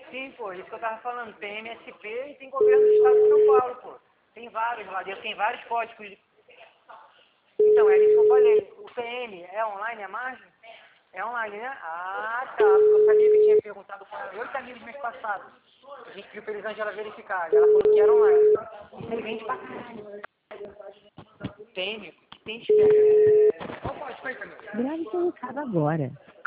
Sim, pô, isso que eu tava falando. Tem MSP e tem governo do estado de São Paulo, pô. Tem vários lá dentro, tem vários códigos. Então, é isso que eu falei. O PM é online, é margem? É online, né? Ah, tá. Porque eu sabia que tinha perguntado para 8 amigos mês passado. A gente pediu pra eles antes ela verificar. E ela falou que era online. Isso aí vende pra caralho. PM, que tem de... Qual pode? Foi, Camila? Grave seu recado agora.